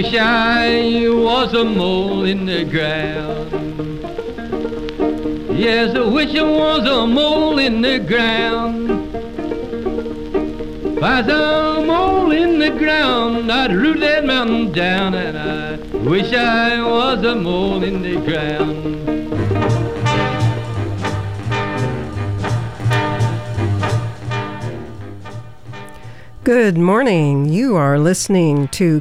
wish I was a mole in the ground. Yes, I wish I was a mole in the ground. If I was a mole in the ground, I'd root that mountain down, and I wish I was a mole in the ground. Good morning. You are listening to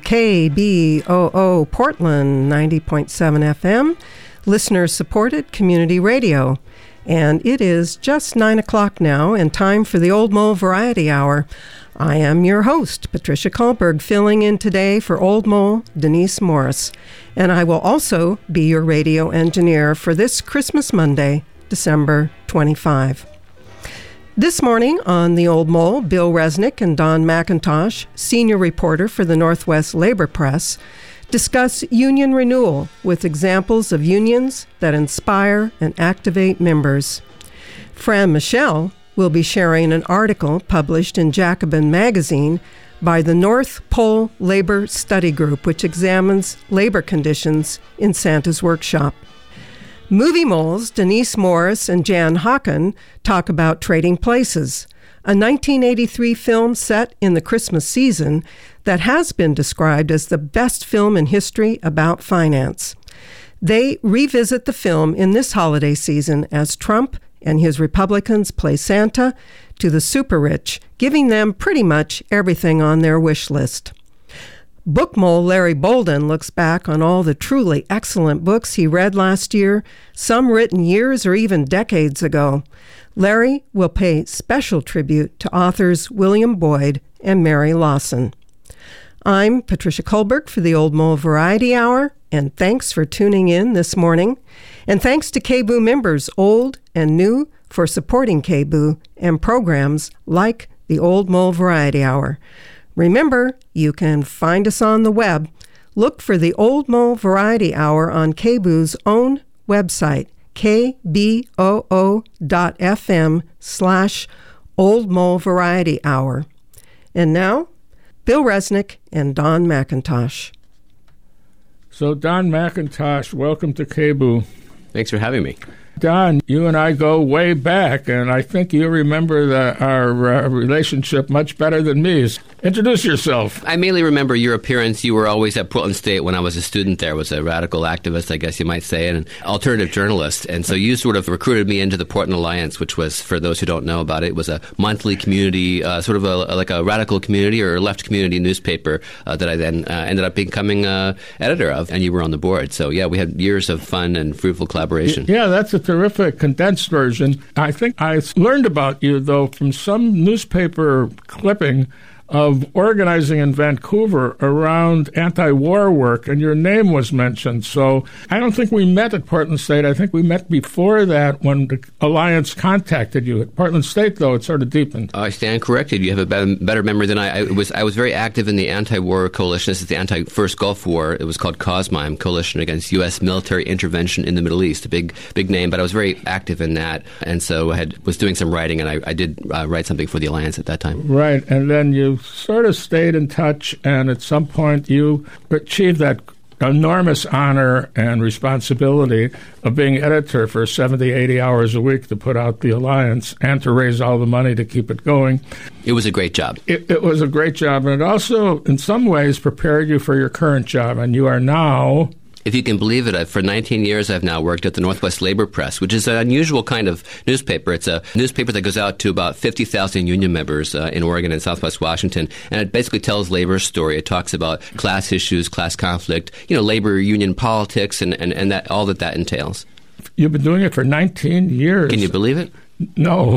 KBOO Portland 90.7 FM, listener-supported community radio. And it is just 9 o'clock now and time for the Old Mole Variety Hour. I am your host, Patricia Kohlberg, filling in today for Old Mole Denise Morris. And I will also be your radio engineer for this Christmas Monday, December 25. This morning on The Old Mole, Bill Resnick and Don McIntosh, senior reporter for the Northwest Labor Press, discuss union renewal with examples of unions that inspire and activate members. Fran Michelle will be sharing an article published in Jacobin magazine by the North Pole Labor Study Group, which examines labor conditions in Santa's workshop. Movie moles Denise Morris and Jan Hocken talk about Trading Places, a 1983 film set in the Christmas season that has been described as the best film in history about finance. They revisit the film in this holiday season as Trump and his Republicans play Santa to the super rich, giving them pretty much everything on their wish list. Book mole Larry Bolden looks back on all the truly excellent books he read last year, some written years or even decades ago. Larry will pay special tribute to authors William Boyd and Mary Lawson. I'm Patricia Kohlberg for the Old Mole Variety Hour, and thanks for tuning in this morning. And thanks to KBOO members, old and new, for supporting KBOO and programs like the Old Mole Variety Hour. Remember, you can find us on the web. Look for the Old Mole Variety Hour on KBOO's own website, kboo.fm/Old Mole Variety Hour. And now, Bill Resnick and Don McIntosh. So, Don McIntosh, welcome to KBOO. Thanks for having me. Don, you and I go way back, and I think you remember our relationship much better than me. Introduce yourself. I mainly remember your appearance. You were always at Portland State when I was a student there. I was a radical activist, I guess you might say, and an alternative journalist. And so you sort of recruited me into the Portland Alliance, which was, for those who don't know about it, was a monthly community, sort of like a radical community or left community newspaper that I then ended up becoming editor of, and you were on the board. So, yeah, we had years of fun and fruitful collaboration. Yeah, that's a terrific condensed version. I think I learned about you, though, from some newspaper clipping of organizing in Vancouver around anti-war work, and your name was mentioned. So I don't think we met at Portland State. I think we met before that when the Alliance contacted you. At Portland State, though, it sort of deepened. I stand corrected. You have a better memory than I. I was very active in the anti-war coalition. This is the anti-first Gulf War. It was called COSMIME, Coalition Against U.S. Military Intervention in the Middle East, a big name, but I was very active in that. And so I was doing some writing, and I did write something for the Alliance at that time. Right, and then you sort of stayed in touch, and at some point you achieved that enormous honor and responsibility of being editor for 70, 80 hours a week to put out the Alliance and to raise all the money to keep it going. It was a great job. It was a great job, and it also, in some ways, prepared you for your current job, and you are now... If you can believe it, for 19 years I've now worked at the Northwest Labor Press, which is an unusual kind of newspaper. It's a newspaper that goes out to about 50,000 union members in Oregon and Southwest Washington, and it basically tells labor's story. It talks about class issues, class conflict, labor union politics, and that all that entails. You've been doing it for 19 years. Can you believe it? No.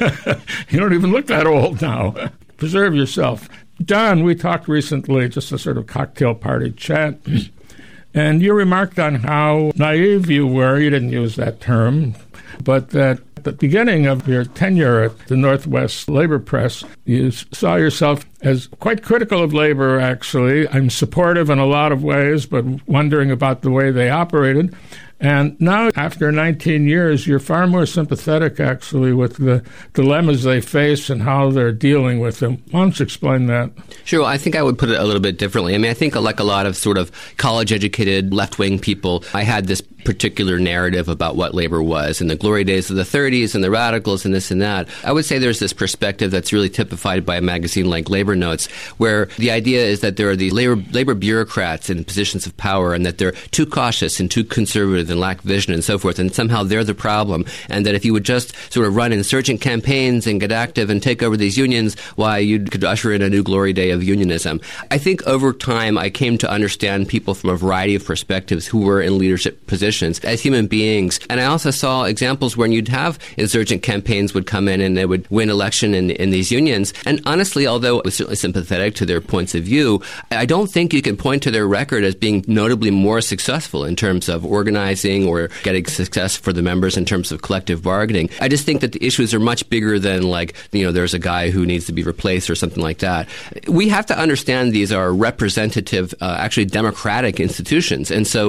You don't even look that old now. Preserve yourself. Don, we talked recently, just a sort of cocktail party chat, and you remarked on how naive you were. You didn't use that term, but that at the beginning of your tenure at the Northwest Labor Press, you saw yourself as quite critical of labor, actually. I'm supportive in a lot of ways, but wondering about the way they operated. And now, after 19 years, you're far more sympathetic, actually, with the dilemmas they face and how they're dealing with them. Why don't you explain that? Sure. Well, I think I would put it a little bit differently. I mean, I think like a lot of sort of college-educated left-wing people, I had this particular narrative about what labor was in the glory days of the 30s and the radicals and this and that. I would say there's this perspective that's really typified by a magazine like Labor Notes, where the idea is that there are these labor bureaucrats in positions of power and that they're too cautious and too conservative and lack vision and so forth, and somehow they're the problem, and that if you would just sort of run insurgent campaigns and get active and take over these unions, why, you could usher in a new glory day of unionism. I think over time I came to understand people from a variety of perspectives who were in leadership positions as human beings. And I also saw examples when you'd have insurgent campaigns would come in and they would win election in these unions. And honestly, although I was certainly sympathetic to their points of view, I don't think you can point to their record as being notably more successful in terms of organizing or getting success for the members in terms of collective bargaining. I just think that the issues are much bigger than like, there's a guy who needs to be replaced or something like that. We have to understand these are representative, actually democratic institutions. And so,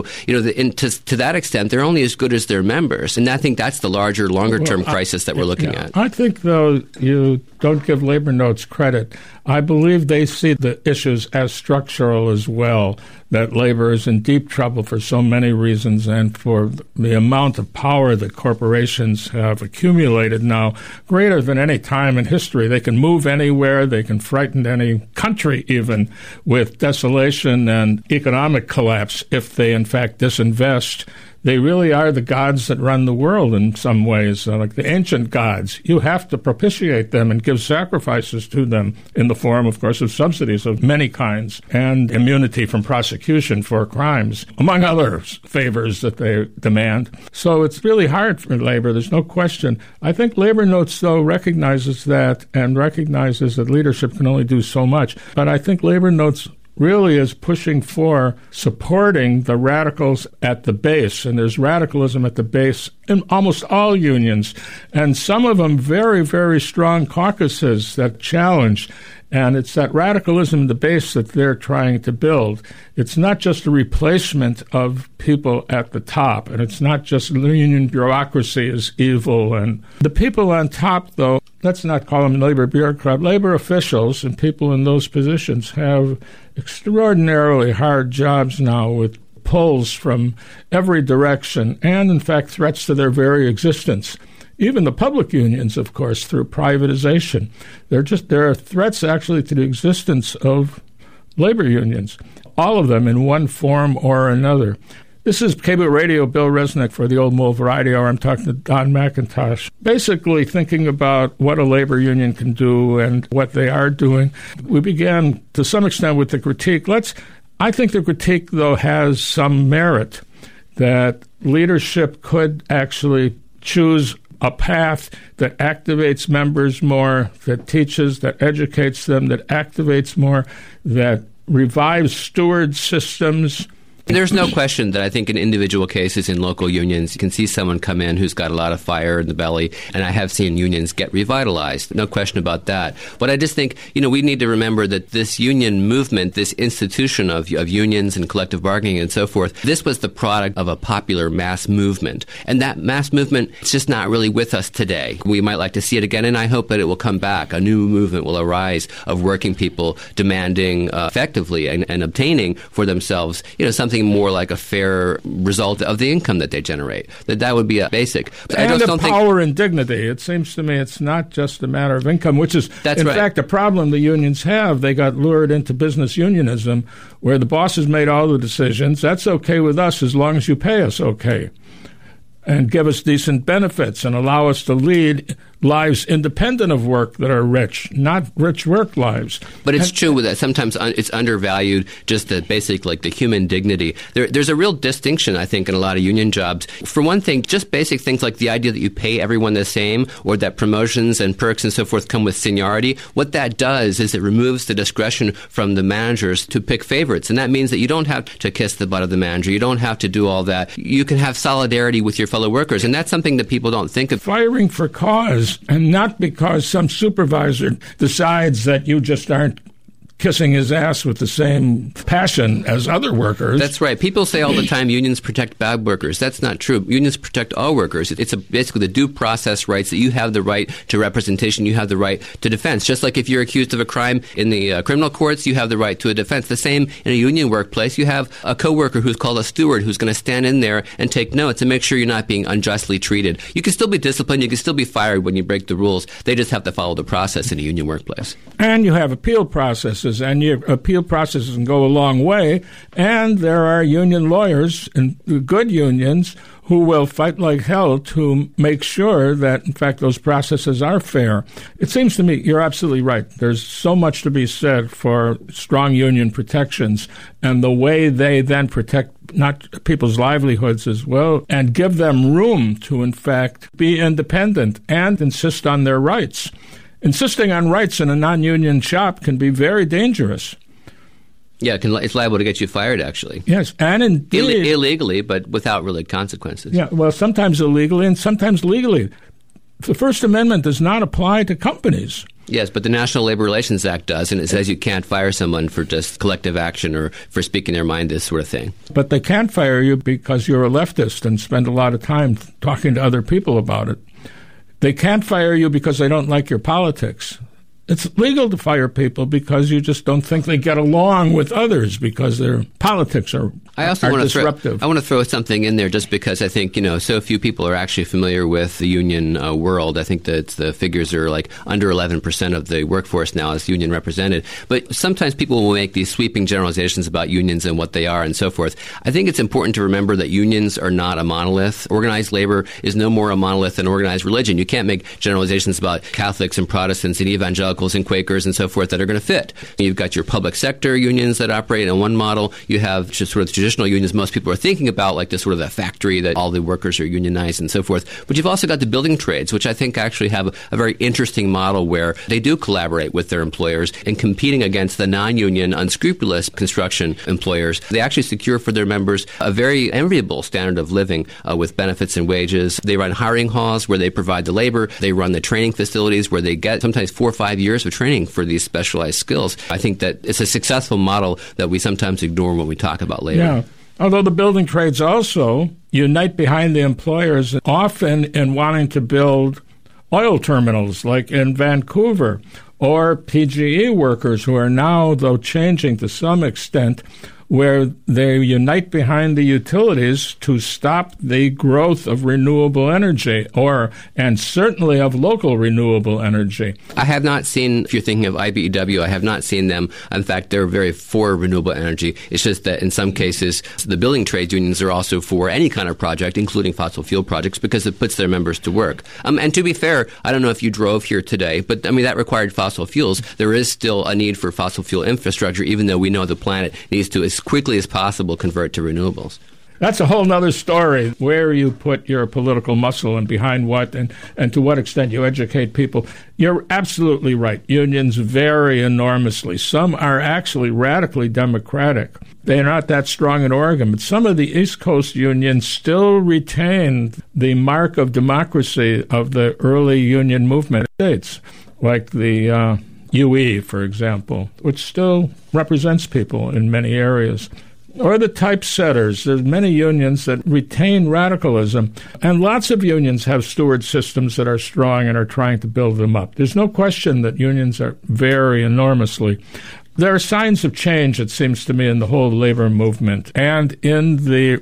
to that extent, they're only as good as their members. And I think that's the larger, longer-term crisis that we're looking at. I think, though, you don't give Labor Notes credit. I believe they see the issues as structural as well, that labor is in deep trouble for so many reasons and for the amount of power that corporations have accumulated now, greater than any time in history. They can move anywhere. They can frighten any country even with desolation and economic collapse if they, in fact, disinvest. They really are the gods that run the world in some ways, like the ancient gods. You have to propitiate them and give sacrifices to them in the form, of course, of subsidies of many kinds and immunity from prosecution for crimes, among other favors that they demand. So it's really hard for labor. There's no question. I think Labor Notes, though, recognizes that and recognizes that leadership can only do so much. But I think Labor Notes really is pushing for supporting the radicals at the base. And there's radicalism at the base in almost all unions. And some of them very, very strong caucuses that challenge. And it's that radicalism at the base that they're trying to build. It's not just a replacement of people at the top. And it's not just union bureaucracy is evil. And the people on top, though, let's not call them labor bureaucrats. Labor officials and people in those positions have extraordinarily hard jobs now with pulls from every direction and, in fact, threats to their very existence. Even the public unions, of course, through privatization. There are threats actually to the existence of labor unions, all of them in one form or another. This is KBOO Radio, Bill Resnick for the Old Mole Variety Hour. I'm talking to Don McIntosh, basically thinking about what a labor union can do and what they are doing. We began, to some extent, with the critique. I think the critique, though, has some merit, that leadership could actually choose a path that activates members more, that teaches, that educates them, that activates more, that revives steward systems. There's no question that I think in individual cases in local unions, you can see someone come in who's got a lot of fire in the belly, and I have seen unions get revitalized. No question about that. But I just think, we need to remember that this union movement, this institution of unions and collective bargaining and so forth, this was the product of a popular mass movement. And that mass movement is just not really with us today. We might like to see it again, and I hope that it will come back. A new movement will arise of working people demanding effectively and obtaining for themselves, something more like a fair result of the income that they generate. That would be a basic. And the power and dignity. It seems to me it's not just a matter of income, which is, in fact, a problem the unions have. They got lured into business unionism where the bosses made all the decisions. That's okay with us as long as you pay us okay and give us decent benefits and allow us to lead lives independent of work that are rich, not rich work lives. But it's true that sometimes it's undervalued, just the basic, like the human dignity. There's a real distinction, I think, in a lot of union jobs. For one thing, just basic things like the idea that you pay everyone the same or that promotions and perks and so forth come with seniority. What that does is it removes the discretion from the managers to pick favorites. And that means that you don't have to kiss the butt of the manager. You don't have to do all that. You can have solidarity with your fellow workers. And that's something that people don't think of. Firing for cause, and not because some supervisor decides that you just aren't kissing his ass with the same passion as other workers. That's right. People say all the time unions protect bad workers. That's not true. Unions protect all workers. It's basically the due process rights that you have the right to representation, you have the right to defense. Just like if you're accused of a crime in the criminal courts, you have the right to a defense. The same in a union workplace. You have a coworker who's called a steward who's going to stand in there and take notes and make sure you're not being unjustly treated. You can still be disciplined. You can still be fired when you break the rules. They just have to follow the process in a union workplace. And you have appeal processes, and your appeal processes can go a long way. And there are union lawyers and good unions who will fight like hell to make sure that, in fact, those processes are fair. It seems to me you're absolutely right. There's so much to be said for strong union protections and the way they then protect not people's livelihoods as well and give them room to, in fact, be independent and insist on their rights. Insisting on rights in a non-union shop can be very dangerous. Yeah, it's liable to get you fired, actually. Yes, and indeed... illegally, but without really consequences. Yeah, well, sometimes illegally and sometimes legally. The First Amendment does not apply to companies. Yes, but the National Labor Relations Act does, and it says you can't fire someone for just collective action or for speaking their mind, this sort of thing. But they can't fire you because you're a leftist and spend a lot of time talking to other people about it. They can't fire you because they don't like your politics. It's legal to fire people because you just don't think they get along with others because their politics are disruptive. I want to throw something in there just because I think, so few people are actually familiar with the union world. I think that the figures are like under 11% of the workforce now is union represented. But sometimes people will make these sweeping generalizations about unions and what they are and so forth. I think it's important to remember that unions are not a monolith. Organized labor is no more a monolith than organized religion. You can't make generalizations about Catholics and Protestants and evangelicals and Quakers and so forth that are going to fit. You've got your public sector unions that operate in one model. You have just sort of traditional unions most people are thinking about, like the sort of the factory that all the workers are unionized and so forth. But you've also got the building trades, which I think actually have a very interesting model where they do collaborate with their employers in competing against the non-union, unscrupulous construction employers. They actually secure for their members a very enviable standard of living with benefits and wages. They run hiring halls where they provide the labor. They run the training facilities where they get sometimes 4 or 5 years of training for these specialized skills. I think that it's a successful model that we sometimes ignore when we talk about labor. Yeah. Although the building trades also unite behind the employers, often in wanting to build oil terminals like in Vancouver, or PGE workers who are now, though changing to some extent, where they unite behind the utilities to stop the growth of renewable energy, and certainly of local renewable energy. I have not seen, if you're thinking of IBEW, I have not seen them. In fact, they're very for renewable energy. It's just that in some cases, the building trades unions are also for any kind of project, including fossil fuel projects, because it puts their members to work. And to be fair, I don't know if you drove here today, but that required fossil fuels. There is still a need for fossil fuel infrastructure, even though we know the planet needs to, as quickly as possible, convert to renewables. That's a whole other story, where you put your political muscle and behind what and to what extent you educate people. You're absolutely right. Unions vary enormously. Some are actually radically democratic. They're not that strong in Oregon, but some of the East Coast unions still retain the mark of democracy of the early union movement states, like the UE, for example, which still represents people in many areas. Or the typesetters. There's many unions that retain radicalism, and lots of unions have steward systems that are strong and are trying to build them up. There's no question that unions vary enormously. There are signs of change, it seems to me, in the whole labor movement and in the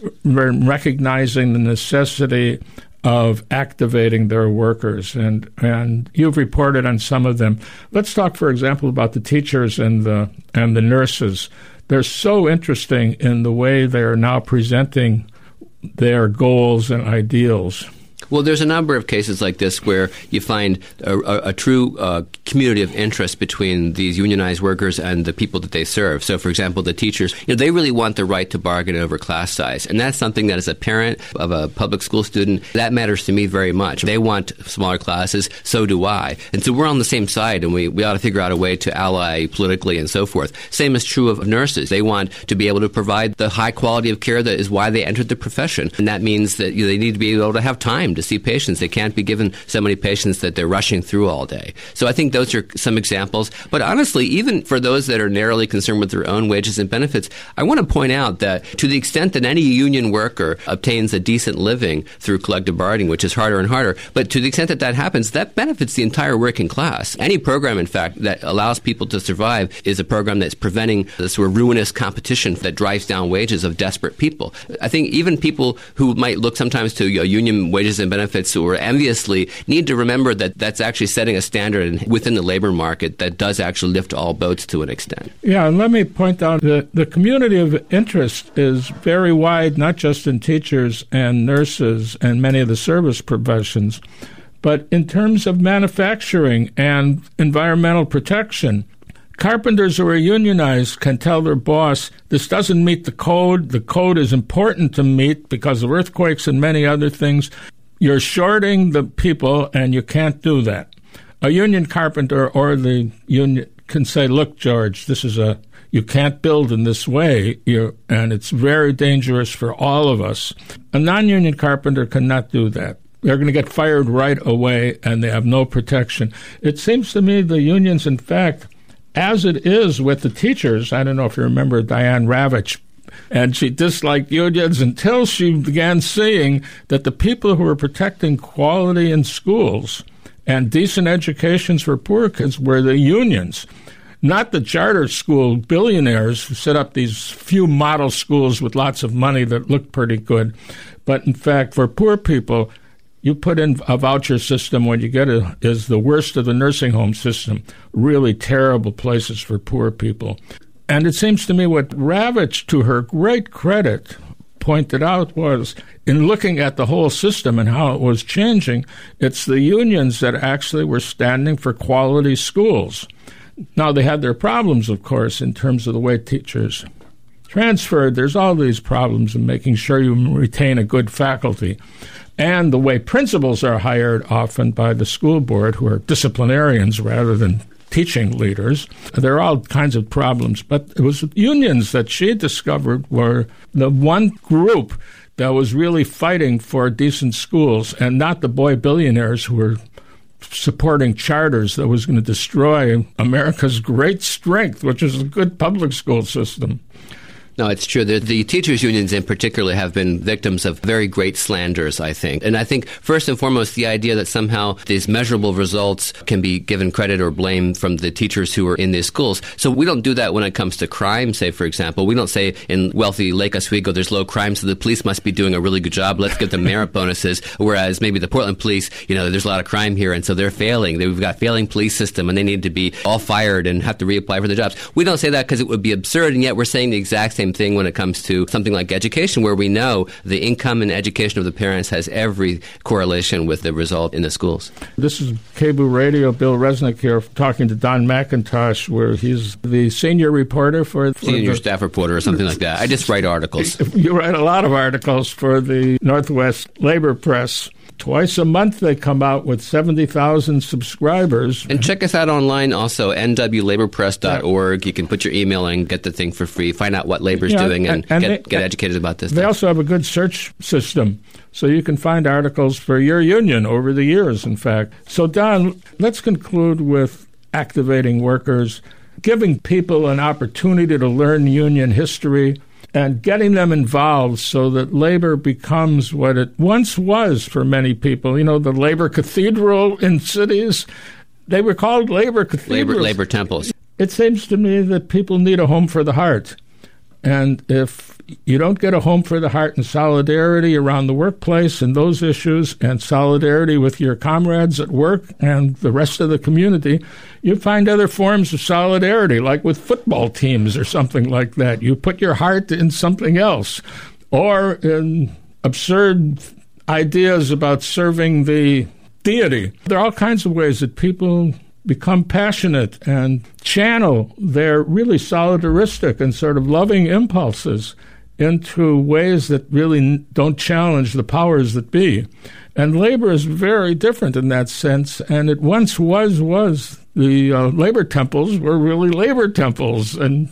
recognizing the necessity of activating their workers, and you've reported on some of them. Let's talk, for example, about the teachers and the nurses. They're so interesting in the way they're now presenting their goals and ideals. Well, there's a number of cases like this where you find a true community of interest between these unionized workers and the people that they serve. So, for example, the teachers, they really want the right to bargain over class size. And that's something that as a parent of a public school student, that matters to me very much. They want smaller classes, so do I. And so we're on the same side, and we ought to figure out a way to ally politically and so forth. Same is true of nurses. They want to be able to provide the high quality of care that is why they entered the profession. And that means that they need to be able to have time time to see patients. They can't be given so many patients that they're rushing through all day. So I think those are some examples. But honestly, even for those that are narrowly concerned with their own wages and benefits, I want to point out that to the extent that any union worker obtains a decent living through collective bargaining, which is harder and harder, but to the extent that that happens, that benefits the entire working class. Any program, in fact, that allows people to survive is a program that's preventing the sort of ruinous competition that drives down wages of desperate people. I think even people who might look sometimes to union wages and benefits or enviously need to remember that that's actually setting a standard within the labor market that does actually lift all boats to an extent. Yeah, and let me point out that the community of interest is very wide, not just in teachers and nurses and many of the service professions, but in terms of manufacturing and environmental protection. Carpenters who are unionized can tell their boss, this doesn't meet the code. The code is important to meet because of earthquakes and many other things. You're shorting the people, and you can't do that. A union carpenter or the union can say, look, George, you can't build in this way, and it's very dangerous for all of us. A non-union carpenter cannot do that. They're going to get fired right away, and they have no protection. It seems to me the unions, in fact, as it is with the teachers, I don't know if you remember Diane Ravitch, and she disliked unions until she began seeing that the people who were protecting quality in schools and decent educations for poor kids were the unions, not the charter school billionaires who set up these few model schools with lots of money that look pretty good. But in fact, for poor people, you put in a voucher system, what you get is the worst of the nursing home system, really terrible places for poor people. And it seems to me what Ravitch, to her great credit, pointed out was, in looking at the whole system and how it was changing, it's the unions that actually were standing for quality schools. Now, they had their problems, of course, in terms of the way teachers transferred. There's all these problems in making sure you retain a good faculty. And the way principals are hired often by the school board, who are disciplinarians rather than teaching leaders. There are all kinds of problems. But it was unions that she discovered were the one group that was really fighting for decent schools, and not the boy billionaires who were supporting charters that was going to destroy America's great strength, which is a good public school system. No, it's true. The teachers' unions in particular have been victims of very great slanders, I think. And I think, first and foremost, the idea that somehow these measurable results can be given credit or blame from the teachers who are in these schools. So we don't do that when it comes to crime, say, for example. We don't say in wealthy Lake Oswego there's low crime, so the police must be doing a really good job. Let's give them merit bonuses. Whereas maybe the Portland police, there's a lot of crime here, and so they're failing. We've got a failing police system, and they need to be all fired and have to reapply for their jobs. We don't say that because it would be absurd, and yet we're saying the exact same thing when it comes to something like education, where we know the income and education of the parents has every correlation with the result in the schools. This is KBOO Radio. Bill Resnick here talking to Don McIntosh, where he's the senior reporter for senior staff reporter or something like that. I just write articles. You write a lot of articles for the Northwest Labor Press. Twice a month they come out with 70,000 subscribers. And check us out online also, nwlaborpress.org. You can put your email in and get the thing for free, find out what labor's doing, and get educated about this They stuff. also have a good search system, so you can find articles for your union over the years, in fact. So, Don, let's conclude with activating workers, giving people an opportunity to learn union history, and getting them involved so that labor becomes what it once was for many people. The labor cathedral in cities, they were called labor cathedrals. Labor temples. It seems to me that people need a home for the heart. And if you don't get a home for the heart and solidarity around the workplace and those issues, and solidarity with your comrades at work and the rest of the community, you find other forms of solidarity, like with football teams or something like that. You put your heart in something else, or in absurd ideas about serving the deity. There are all kinds of ways that people become passionate and channel their really solidaristic and sort of loving impulses into ways that really don't challenge the powers that be. And labor is very different in that sense, and it once was the labor temples were really labor temples, and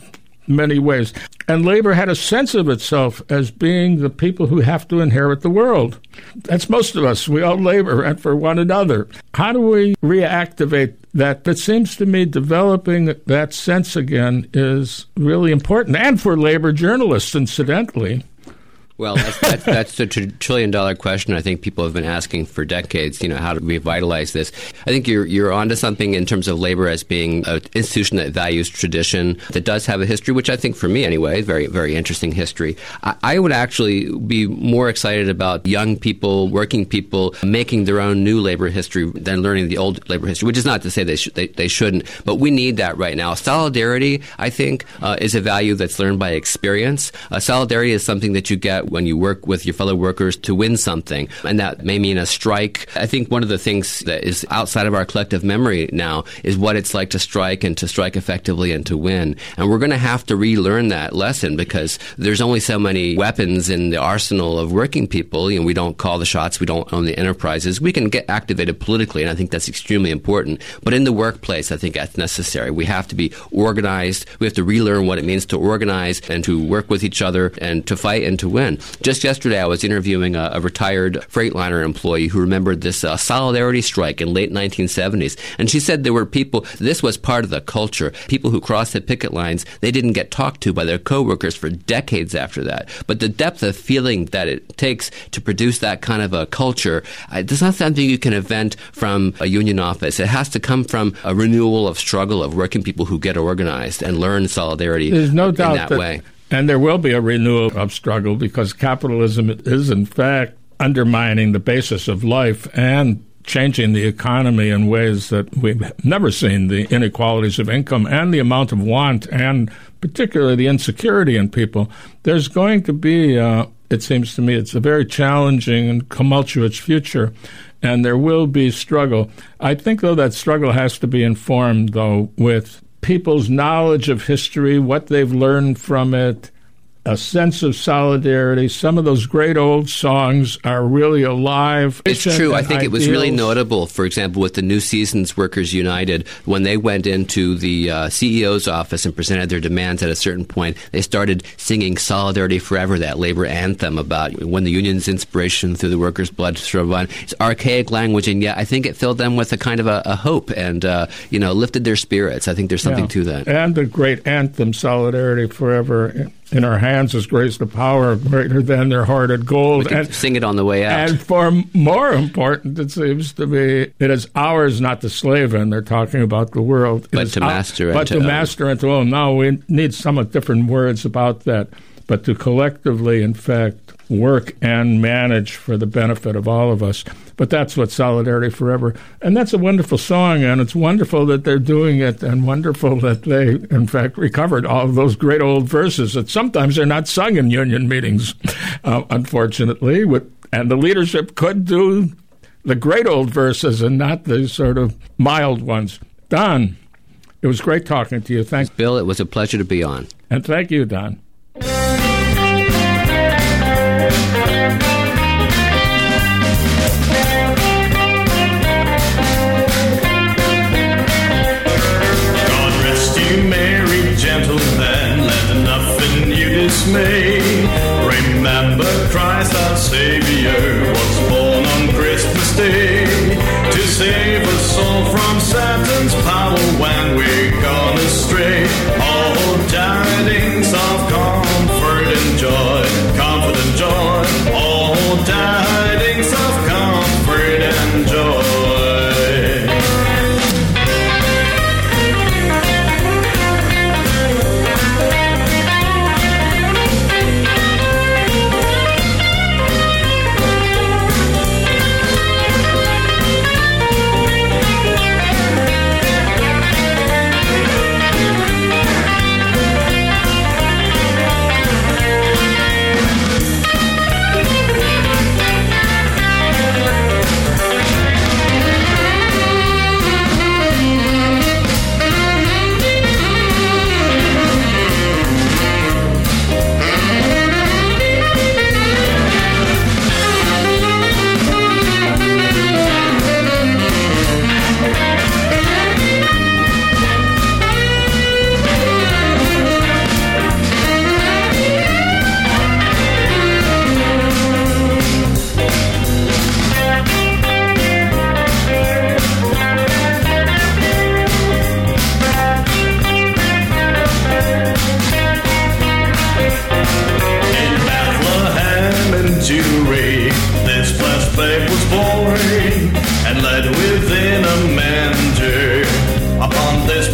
many ways. And labor had a sense of itself as being the people who have to inherit the world. That's most of us. We all labor and for one another. How do we reactivate that? It seems to me developing that sense again is really important, and for labor journalists, incidentally. Well, that's the trillion-dollar question I think people have been asking for decades, how to revitalize this. I think you're onto something in terms of labor as being an institution that values tradition, that does have a history, which I think for me anyway, very, very interesting history. I would actually be more excited about young people, working people, making their own new labor history than learning the old labor history, which is not to say they shouldn't, but we need that right now. Solidarity, I think, is a value that's learned by experience. Solidarity is something that you get when you work with your fellow workers to win something, and that may mean a strike. I think one of the things that is outside of our collective memory now is what it's like to strike and to strike effectively and to win. And we're going to have to relearn that lesson because there's only so many weapons in the arsenal of working people. We don't call the shots. We don't own the enterprises. We can get activated politically, and I think that's extremely important. But in the workplace, I think that's necessary. We have to be organized. We have to relearn what it means to organize and to work with each other and to fight and to win. Just yesterday, I was interviewing a retired Freightliner employee who remembered this solidarity strike in late 1970s. And she said there were people, this was part of the culture, people who crossed the picket lines, they didn't get talked to by their coworkers for decades after that. But the depth of feeling that it takes to produce that kind of a culture, it's not something you can invent from a union office. It has to come from a renewal of struggle of working people who get organized and learn solidarity. There's no doubt in that way. And there will be a renewal of struggle because capitalism is, in fact, undermining the basis of life and changing the economy in ways that we've never seen, the inequalities of income and the amount of want and particularly the insecurity in people. There's going to be, it seems to me, it's a very challenging and tumultuous future, and there will be struggle. I think, though, that struggle has to be informed, though, with people's knowledge of history, what they've learned from it, a sense of solidarity. Some of those great old songs are really alive. It's true. I think it was really notable, for example, with the New Seasons Workers United, when they went into the CEO's office and presented their demands at a certain point, they started singing Solidarity Forever, that labor anthem about when the union's inspiration through the workers' blood shall run. It's archaic language, and yet I think it filled them with a kind of a hope and, lifted their spirits. I think there's something to that. And the great anthem, Solidarity Forever, in our hands is grace the power greater than their hoarded gold. We can sing it on the way out. And for more important, it seems to me, it is ours not to slave in. They're talking about the world. But to master and to own. Master and to own. Now, we need somewhat different words about that. But to collectively, in fact, work and manage for the benefit of all of us. But that's what Solidarity Forever. And that's a wonderful song, and it's wonderful that they're doing it, and wonderful that they, in fact, recovered all of those great old verses that sometimes are not sung in union meetings, unfortunately. And the leadership could do the great old verses and not the sort of mild ones. Don, it was great talking to you. Thanks. Bill, it was a pleasure to be on. And thank you, Don. Remember Christ our Savior was born on Christmas Day to save us all from Satan's power when we're gone astray. All tidings of comfort and joy, all tidings of comfort and joy.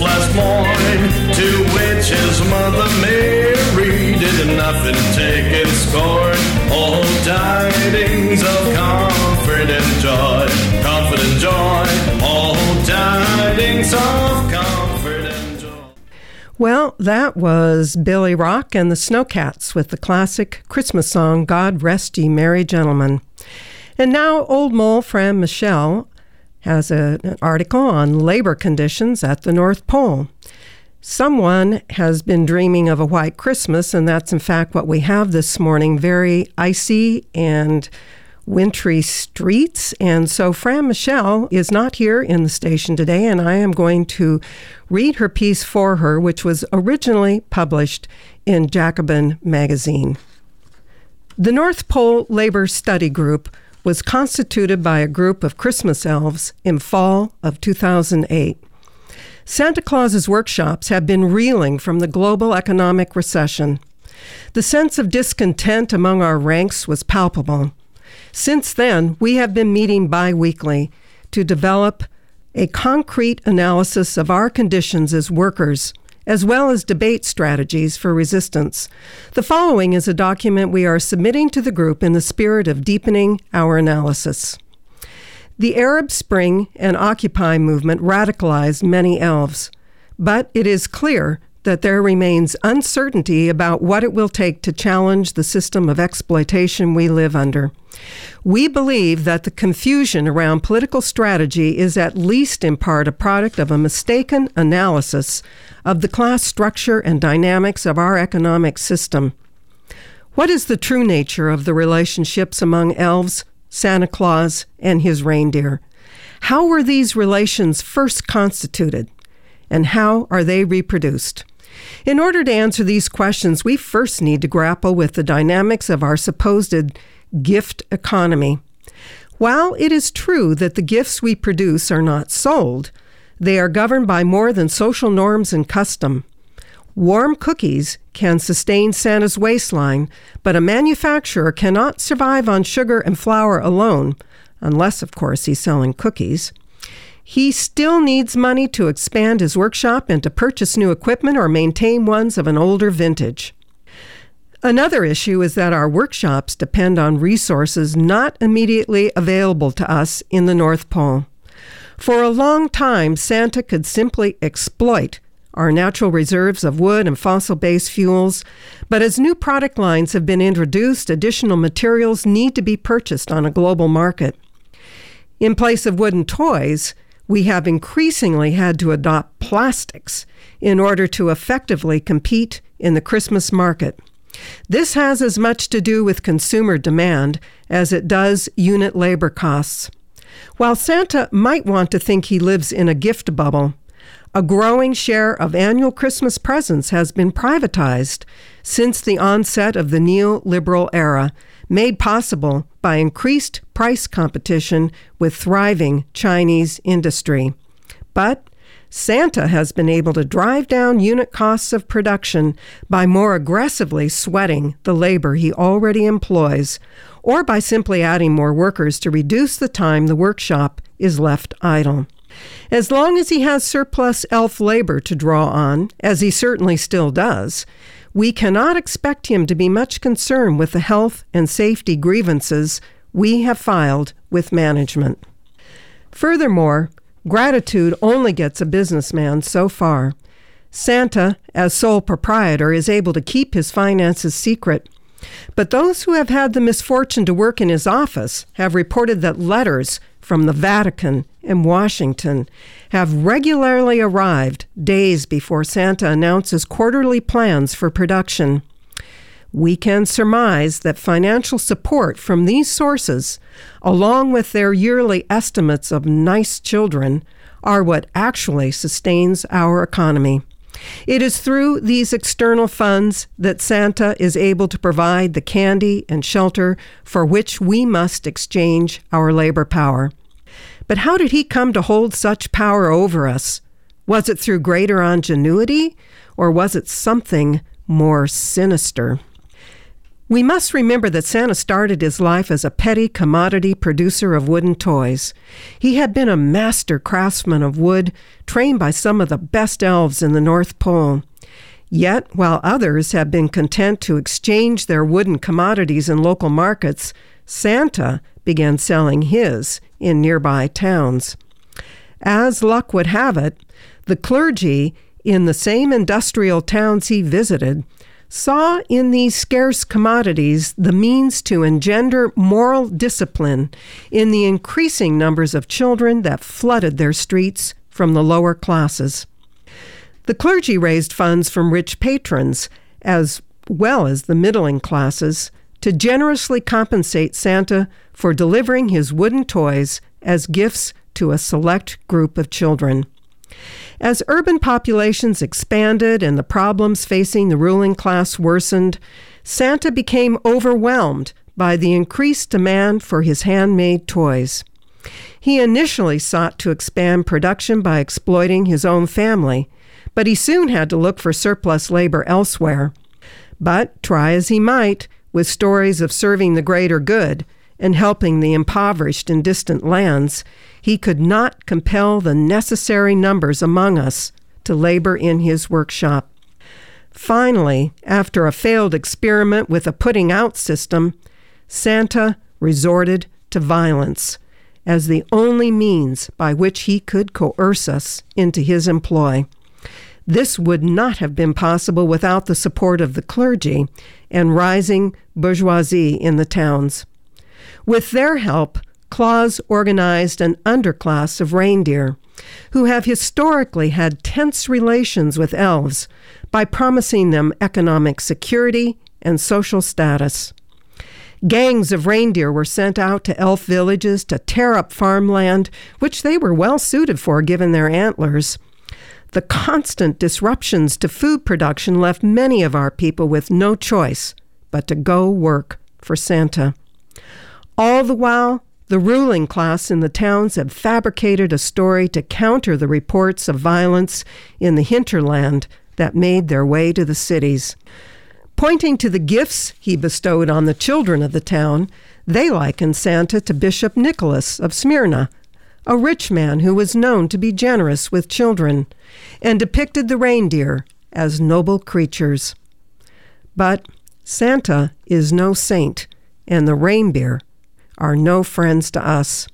last morn, to which his mother Mary did nothing take its scorn. All tidings of comfort and joy, comfort and joy, all tidings of comfort and joy. Well, that was Billy Rock and the Snowcats with the classic Christmas song, God Rest Ye Merry Gentlemen. And now Old Mole Fran Michelle has an article on labor conditions at the North Pole. Someone has been dreaming of a white Christmas, and that's in fact what we have this morning, very icy and wintry streets. And so Fran Michelle is not here in the station today, and I am going to read her piece for her, which was originally published in Jacobin magazine. The North Pole Labor Study Group was constituted by a group of Christmas elves in fall of 2008. Santa Claus's workshops have been reeling from the global economic recession. The sense of discontent among our ranks was palpable. Since then, we have been meeting bi-weekly to develop a concrete analysis of our conditions as workers, as well as debate strategies for resistance. The following is a document we are submitting to the group in the spirit of deepening our analysis. The Arab Spring and Occupy movement radicalized many elves, but it is clear that there remains uncertainty about what it will take to challenge the system of exploitation we live under. We believe that the confusion around political strategy is at least in part a product of a mistaken analysis of the class structure and dynamics of our economic system. What is the true nature of the relationships among elves, Santa Claus, and his reindeer? How were these relations first constituted, and how are they reproduced? In order to answer these questions, we first need to grapple with the dynamics of our supposed gift economy. While it is true that the gifts we produce are not sold, they are governed by more than social norms and custom. Warm cookies can sustain Santa's waistline, but a manufacturer cannot survive on sugar and flour alone, unless, of course, he's selling cookies. He still needs money to expand his workshop and to purchase new equipment or maintain ones of an older vintage. Another issue is that our workshops depend on resources not immediately available to us in the North Pole. For a long time, Santa could simply exploit our natural reserves of wood and fossil-based fuels, but as new product lines have been introduced, additional materials need to be purchased on a global market. In place of wooden toys, we have increasingly had to adopt plastics in order to effectively compete in the Christmas market. This has as much to do with consumer demand as it does unit labor costs. While Santa might want to think he lives in a gift bubble, a growing share of annual Christmas presents has been privatized since the onset of the neoliberal era, made possible by increased price competition with thriving Chinese industry. But Santa has been able to drive down unit costs of production by more aggressively sweating the labor he already employs, or by simply adding more workers to reduce the time the workshop is left idle. As long as he has surplus elf labor to draw on, as he certainly still does, we cannot expect him to be much concerned with the health and safety grievances we have filed with management. Furthermore, gratitude only gets a businessman so far. Santa, as sole proprietor, is able to keep his finances secret. But those who have had the misfortune to work in his office have reported that letters from the Vatican and Washington have regularly arrived days before Santa announces quarterly plans for production. We can surmise that financial support from these sources, along with their yearly estimates of nice children, are what actually sustains our economy. It is through these external funds that Santa is able to provide the candy and shelter for which we must exchange our labor power. But how did he come to hold such power over us? Was it through greater ingenuity, or was it something more sinister? We must remember that Santa started his life as a petty commodity producer of wooden toys. He had been a master craftsman of wood, trained by some of the best elves in the North Pole. Yet, while others have been content to exchange their wooden commodities in local markets, Santa began selling his in nearby towns. As luck would have it, the clergy in the same industrial towns he visited saw in these scarce commodities the means to engender moral discipline in the increasing numbers of children that flooded their streets from the lower classes. The clergy raised funds from rich patrons, as well as the middling classes, to generously compensate Santa for delivering his wooden toys as gifts to a select group of children. As urban populations expanded and the problems facing the ruling class worsened, Santa became overwhelmed by the increased demand for his handmade toys. He initially sought to expand production by exploiting his own family, but he soon had to look for surplus labor elsewhere. But try as he might, with stories of serving the greater good and helping the impoverished in distant lands, he could not compel the necessary numbers among us to labor in his workshop. Finally, after a failed experiment with a putting out system, Santa resorted to violence as the only means by which he could coerce us into his employ. This would not have been possible without the support of the clergy and rising bourgeoisie in the towns. With their help, Claus organized an underclass of reindeer who have historically had tense relations with elves by promising them economic security and social status. Gangs of reindeer were sent out to elf villages to tear up farmland, which they were well suited for given their antlers. The constant disruptions to food production left many of our people with no choice but to go work for Santa. All the while, the ruling class in the towns had fabricated a story to counter the reports of violence in the hinterland that made their way to the cities. Pointing to the gifts he bestowed on the children of the town, they likened Santa to Bishop Nicholas of Smyrna, a rich man who was known to be generous with children, and depicted the reindeer as noble creatures. But Santa is no saint, and the reindeer are no friends to us.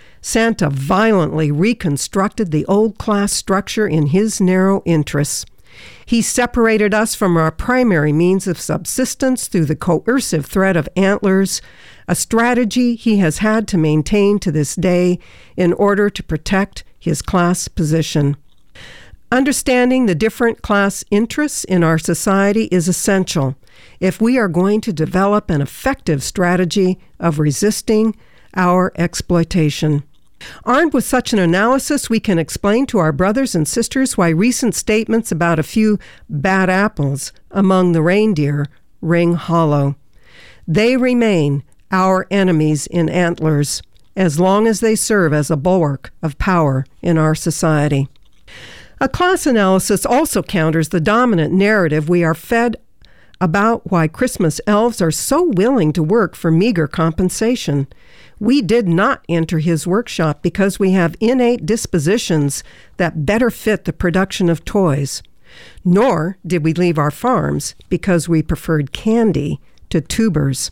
Santa violently reconstructed the old class structure in his narrow interests. He separated us from our primary means of subsistence through the coercive threat of antlers, a strategy he has had to maintain to this day in order to protect his class position. Understanding the different class interests in our society is essential if we are going to develop an effective strategy of resisting our exploitation. Armed with such an analysis, we can explain to our brothers and sisters why recent statements about a few bad apples among the reindeer ring hollow. They remain our enemies in antlers as long as they serve as a bulwark of power in our society. A class analysis also counters the dominant narrative we are fed about why Christmas elves are so willing to work for meager compensation. We did not enter his workshop because we have innate dispositions that better fit the production of toys, nor did we leave our farms because we preferred candy to tubers.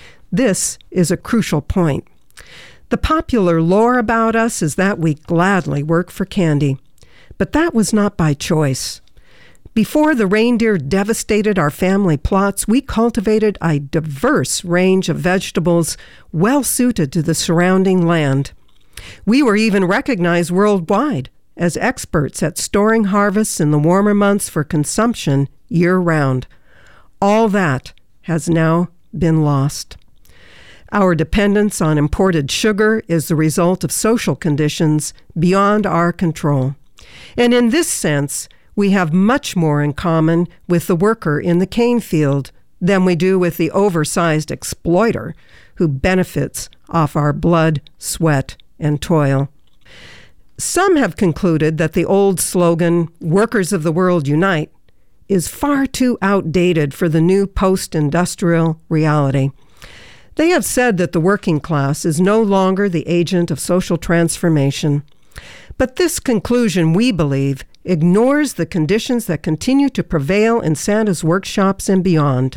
This is a crucial point. The popular lore about us is that we gladly work for candy, but that was not by choice. Before the reindeer devastated our family plots, we cultivated a diverse range of vegetables well suited to the surrounding land. We were even recognized worldwide as experts at storing harvests in the warmer months for consumption year-round. All that has now been lost. Our dependence on imported sugar is the result of social conditions beyond our control. And in this sense, we have much more in common with the worker in the cane field than we do with the oversized exploiter who benefits off our blood, sweat, and toil. Some have concluded that the old slogan, "Workers of the World Unite," is far too outdated for the new post-industrial reality. They have said that the working class is no longer the agent of social transformation. But this conclusion, we believe, ignores the conditions that continue to prevail in Santa's workshops and beyond.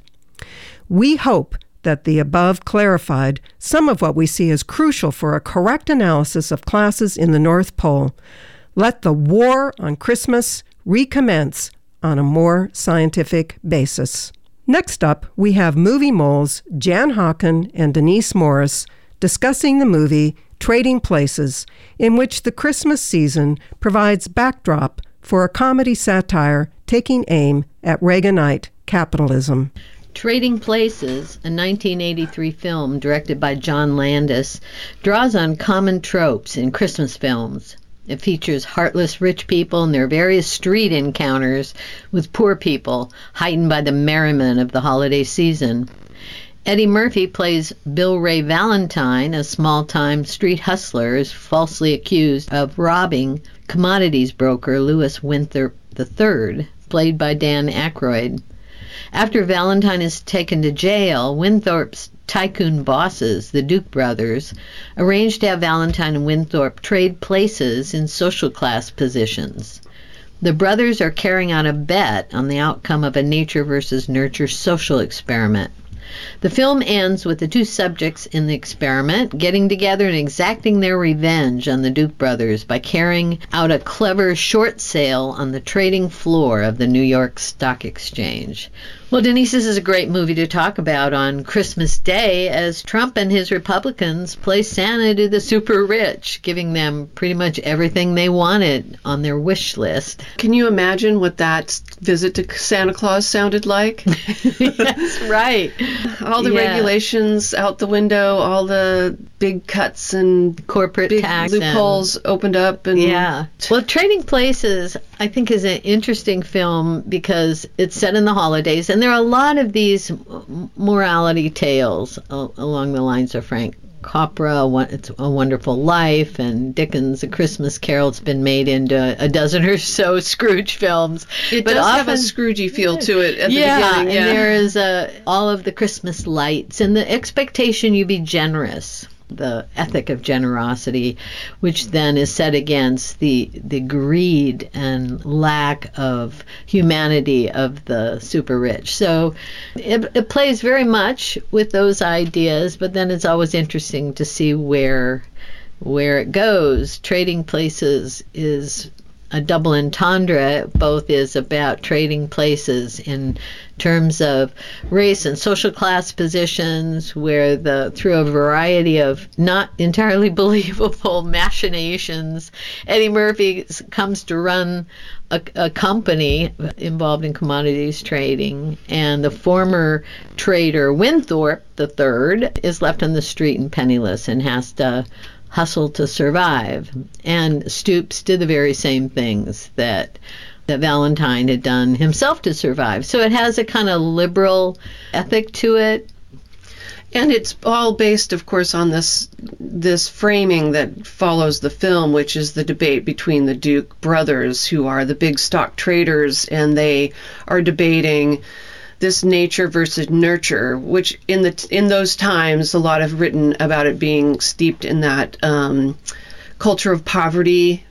We hope that the above clarified some of what we see as crucial for a correct analysis of classes in the North Pole. Let the war on Christmas recommence on a more scientific basis. Next up, we have Movie Mole's Jan Hawken and Denise Morris discussing the movie Trading Places, in which the Christmas season provides backdrop for a comedy satire taking aim at Reaganite capitalism. Trading Places, a 1983 film directed by John Landis, draws on common tropes in Christmas films. It features heartless rich people and their various street encounters with poor people, heightened by the merriment of the holiday season. Eddie Murphy plays Bill Ray Valentine, a small-time street hustler, is falsely accused of robbing commodities broker Louis Winthrop III, played by Dan Aykroyd. After Valentine is taken to jail, Winthrop's tycoon bosses, the Duke brothers, arrange to have Valentine and Winthrop trade places in social class positions. The brothers are carrying out a bet on the outcome of a nature versus nurture social experiment. The film ends with the two subjects in the experiment getting together and exacting their revenge on the Duke brothers by carrying out a clever short sale on the trading floor of the New York Stock Exchange. Well, Denise, this is a great movie to talk about on Christmas Day as Trump and his Republicans play Santa to the super rich, giving them pretty much everything they wanted on their wish list. Can you imagine what that visit to Santa Claus sounded like? That's right. All the regulations out the window, all the big cuts and corporate big tax loopholes opened up. And yeah. Well, Trading Places, I think, is an interesting film because it's set in the holidays, and there are a lot of these morality tales along the lines of Frank Capra, It's a Wonderful Life, and Dickens' A Christmas Carol's been made into a dozen or so Scrooge films. It does have a Scroogey feel to it at the beginning. And there is all of the Christmas lights and the expectation you be generous, the ethic of generosity, which then is set against the greed and lack of humanity of the super rich. So it plays very much with those ideas, but then it's always interesting to see where it goes. Trading Places is a double entendre. Both is about trading places in terms of race and social class positions, where through a variety of not entirely believable machinations, Eddie Murphy comes to run a company involved in commodities trading, and the former trader Winthrop III is left on the street and penniless and has to hustle to survive, and stoops to the very same things that Valentine had done himself to survive. So it has a kind of liberal ethic to it. And it's all based, of course, on this framing that follows the film, which is the debate between the Duke brothers, who are the big stock traders, and they are debating this nature versus nurture, which in those times, a lot have written about it being steeped in that culture of poverty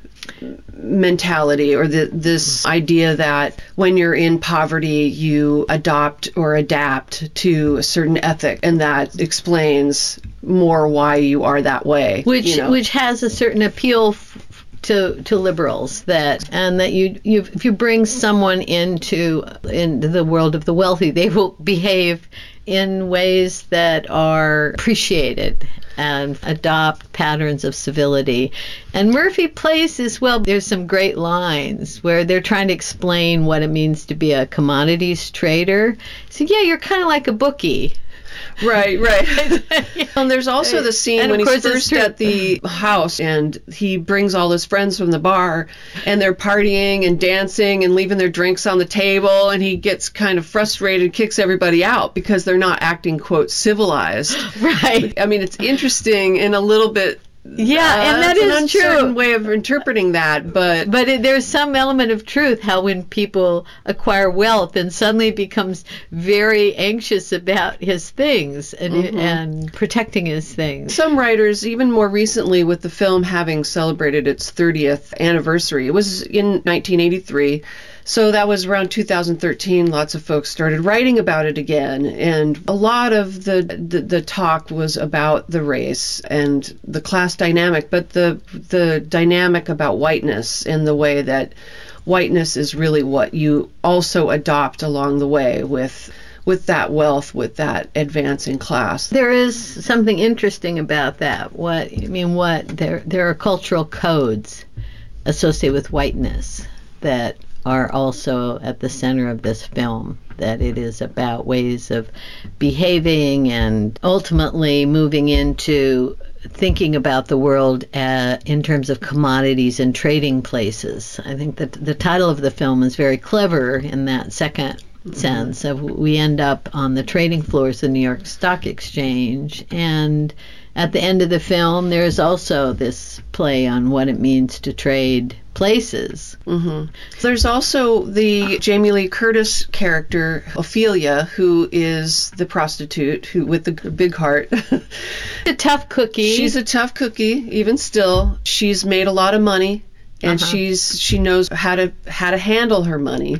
mentality, or this idea that when you're in poverty, you adopt or adapt to a certain ethic, and that explains more why you are that way. Which has a certain appeal to liberals, that if you bring someone into the world of the wealthy, they will behave in ways that are appreciated and adopt patterns of civility. And Murphy plays this well. There's some great lines where they're trying to explain what it means to be a commodities trader. So yeah, you're kind of like a bookie. Right. And there's also the scene when he's first at the house and he brings all his friends from the bar and they're partying and dancing and leaving their drinks on the table, and he gets kind of frustrated, kicks everybody out because they're not acting, quote, civilized. Right. I mean, it's interesting and a little bit Yeah, and that that's is an uncertain true. way of interpreting that, but There's some element of truth how when people acquire wealth and suddenly becomes very anxious about his things and protecting his things. some writers, even more recently with the film having celebrated its 30th anniversary, it was in 1983, so that was around 2013, lots of folks started writing about it again, and a lot of the talk was about the race and the class dynamic, but the dynamic about whiteness and the way that whiteness is really what you also adopt along the way with that wealth, with that advancing class. There is something interesting about that. There are cultural codes associated with whiteness that are also at the center of this film, that it is about ways of behaving and ultimately moving into thinking about the world in terms of commodities and trading places. I think that the title of the film is very clever in that second sense of we end up on the trading floors of the New York Stock Exchange, and at the end of the film there's also this play on what it means to trade places. There's also the Jamie Lee Curtis character, Ophelia, who is the prostitute who with the big heart. A tough cookie. She's a tough cookie, even still. She's made a lot of money, and she knows how to handle her money.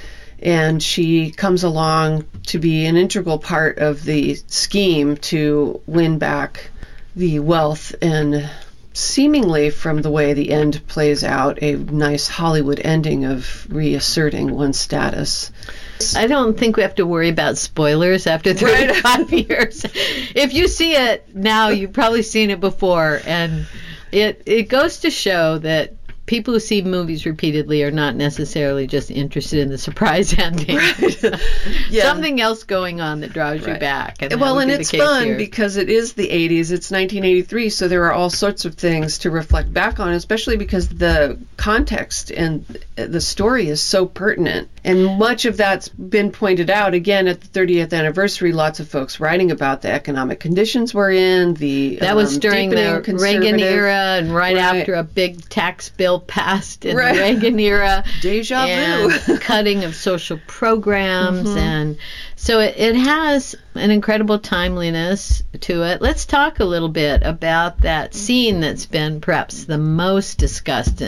And she comes along to be an integral part of the scheme to win back the wealth, and seemingly, from the way the end plays out, a nice Hollywood ending of reasserting one's status. I don't think we have to worry about spoilers after 35 years. If you see it now, you've probably seen it before, and it goes to show that people who see movies repeatedly are not necessarily just interested in the surprise ending. Yeah. Something else going on that draws you back. And it's fun because it is the 80s. It's 1983, so there are all sorts of things to reflect back on, especially because the context and the story is so pertinent. And much of that's been pointed out, again, at the 30th anniversary, lots of folks writing about the economic conditions we're in. That was during the Reagan era and right Right. after a big tax bill passed in the Reagan era. Deja and vu. Cutting of social programs. And so it has an incredible timeliness to it. Let's talk a little bit about that scene that's been perhaps the most discussed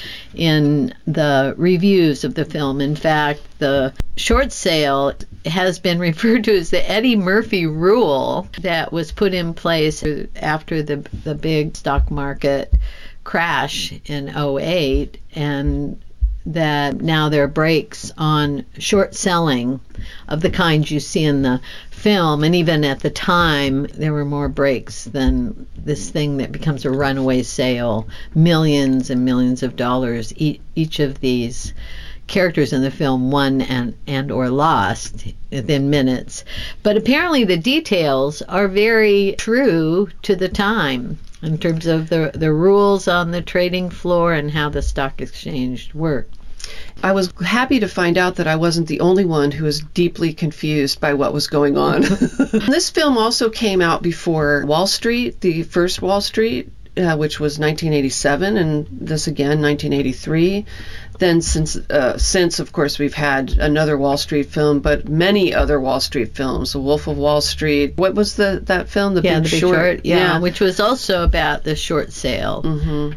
in the reviews of the film. In fact, the short sale has been referred to as the Eddie Murphy rule that was put in place after the big stock market crash in 2008, and that now there are breaks on short selling of the kind you see in the film, and even at the time there were more breaks than this thing that becomes a runaway sale, millions and millions of dollars each of these characters in the film won and or lost within minutes. But apparently the details are very true to the time in terms of the rules on the trading floor and how the stock exchange worked. I was happy to find out that I wasn't the only one who was deeply confused by what was going on. This film also came out before Wall Street, the first Wall Street, which was 1987, and this again, 1983. Then since of course, we've had another Wall Street film, but many other Wall Street films, The Wolf of Wall Street. What was that film? The Big Short? Yeah, which was also about the short sale. Mm-hmm.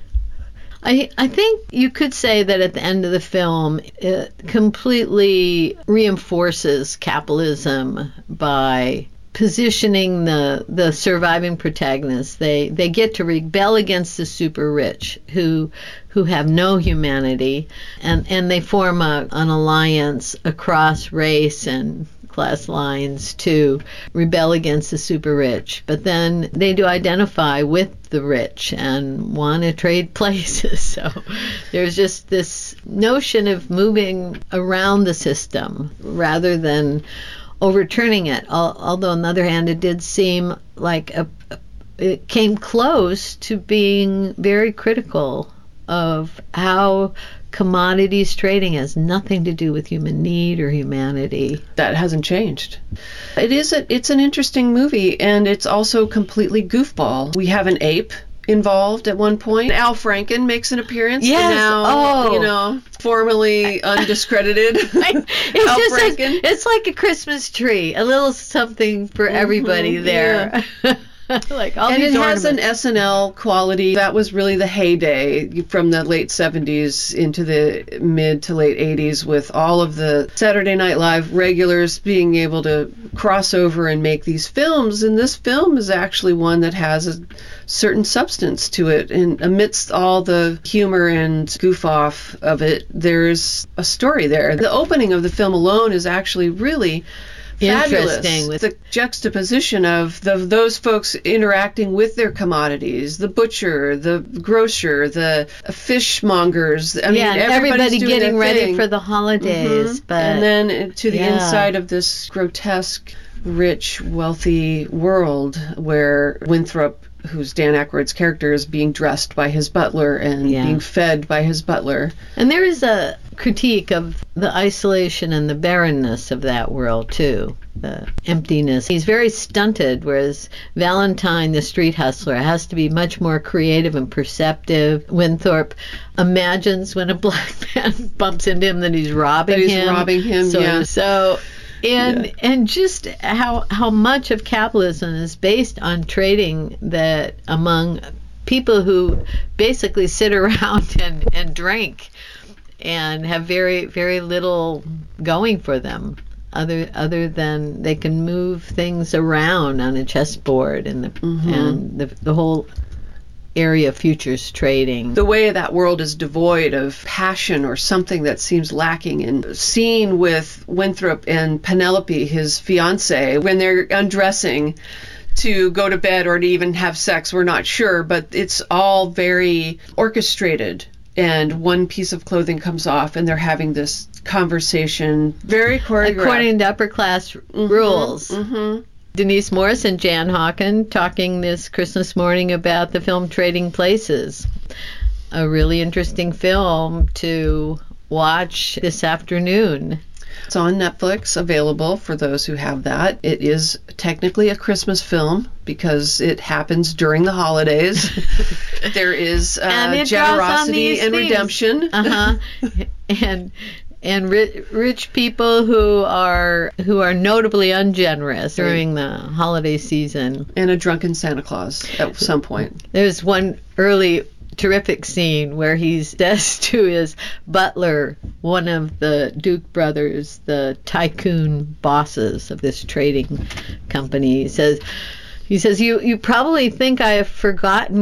I think you could say that at the end of the film, it completely reinforces capitalism by positioning the surviving protagonists. They get to rebel against the super rich who have no humanity, and they form an alliance across race and class lines to rebel against the super rich. But then they do identify with the rich and want to trade places. So there's just this notion of moving around the system rather than overturning it. Although on the other hand, it did seem like it came close to being very critical of how commodities trading has nothing to do with human need or humanity. That hasn't changed. It's an interesting movie, and it's also completely goofball. We have an ape involved at one point. Al Franken makes an appearance. Yes. Now, formerly undiscredited. It's Al just Franken. it's like a Christmas tree, a little something for everybody there. Like all And these it has an ornaments. SNL quality. That was really the heyday from the late 70s into the mid to late 80s, with all of the Saturday Night Live regulars being able to cross over and make these films. And this film is actually one that has a certain substance to it. And amidst all the humor and goof off of it, there's a story there. The opening of the film alone is actually really fabulous. Interesting. With The juxtaposition of those folks interacting with their commodities, the butcher, the grocer, the fishmongers. I mean, and everybody's everybody doing getting their ready thing. for the holidays. But And then to the yeah. inside of this grotesque, rich, wealthy world where Winthrop, who's Dan Aykroyd's character, is being dressed by his butler and Yeah. being fed by his butler. And there is a critique of the isolation and the barrenness of that world, too. The emptiness. He's very stunted, whereas Valentine, the street hustler, has to be much more creative and perceptive. Winthrop imagines when a black man bumps into him that he's robbing That he's him. robbing him, yeah. So... And just how much of capitalism is based on trading that among people who basically sit around and drink and have very, very little going for them other than they can move things around on a chessboard and the whole area of futures trading. The way that world is devoid of passion or something that seems lacking. And scene with Winthrop and Penelope, his fiance, when they're undressing to go to bed or to even have sex, we're not sure, but it's all very orchestrated. And one piece of clothing comes off and they're having this conversation, very choreographed. According to upper class rules. Denise Morris and Jan Hawken talking this Christmas morning about the film Trading Places. A really interesting film to watch this afternoon. It's on Netflix, available for those who have that. It is technically a Christmas film because it happens during the holidays. There is And it draws on generosity these and themes. redemption. And rich people who are notably ungenerous during the holiday season. And a drunken Santa Claus at some point. There's one early terrific scene where he says to his butler, one of the Duke brothers, the tycoon bosses of this trading company, he says, you probably think I have forgotten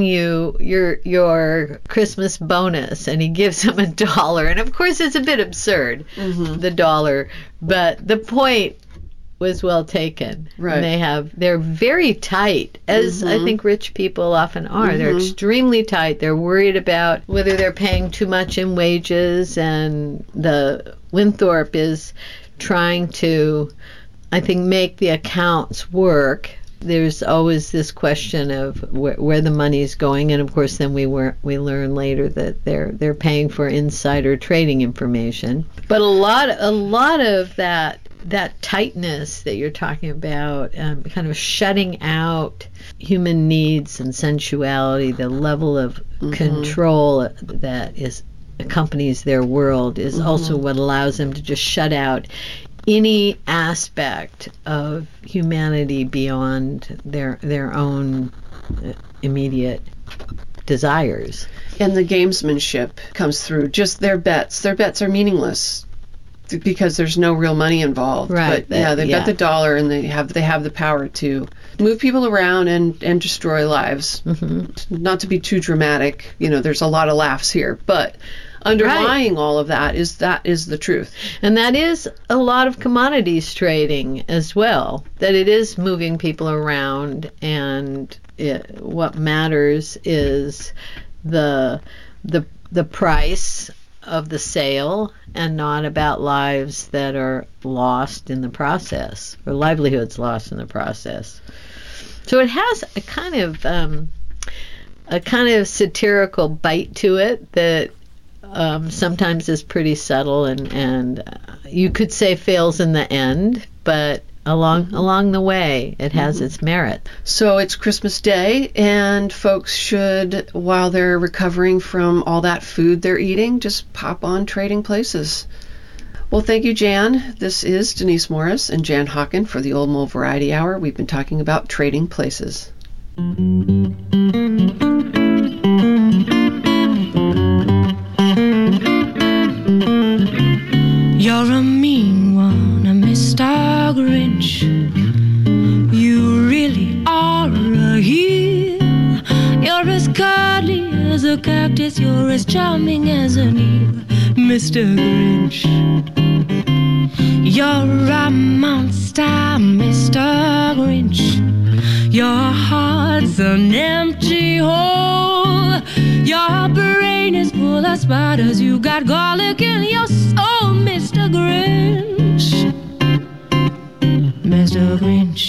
your Christmas bonus, and he gives him $1. And of course it's a bit absurd, the dollar, but the point was well taken. Right. And they're very tight, as I think rich people often are. They're extremely tight. They're worried about whether they're paying too much in wages, and the Winthrop is trying to, I think, make the accounts work. There's always this question of where the money is going, and of course then we learn later that they're paying for insider trading information. But a lot of that tightness that you're talking about, kind of shutting out human needs and sensuality, the level of control that accompanies their world, is also what allows them to just shut out any aspect of humanity beyond their own immediate desires. And the gamesmanship comes through. Just their bets. Their bets are meaningless because there's no real money involved. Right. But they've got the dollar, and they have the power to move people around and destroy lives. Not to be too dramatic, there's a lot of laughs here, but underlying all of that is the truth. And that is a lot of commodities trading as well, that it is moving people around, and what matters is the price of the sale, and not about lives that are lost in the process, or livelihoods lost in the process. So it has a kind of satirical bite to it that sometimes is pretty subtle, and you could say fails in the end, but along the way. It has its merit. So it's Christmas Day, and folks should, while they're recovering from all that food they're eating, just pop on Trading Places. Well, thank you, Jan. This is Denise Morris and Jan Hawken for the Old Mole Variety Hour. We've been talking about Trading Places. You're a mean one, Mr. Grinch. You really are a heel. You're as cuddly as a cactus. You're as charming as an eel, Mr. Grinch. You're a monster, Mr. Grinch. Your heart's an empty hole. Your brain is full of spiders. You got garlic in your soul, Mr. Grinch. Mr. Grinch.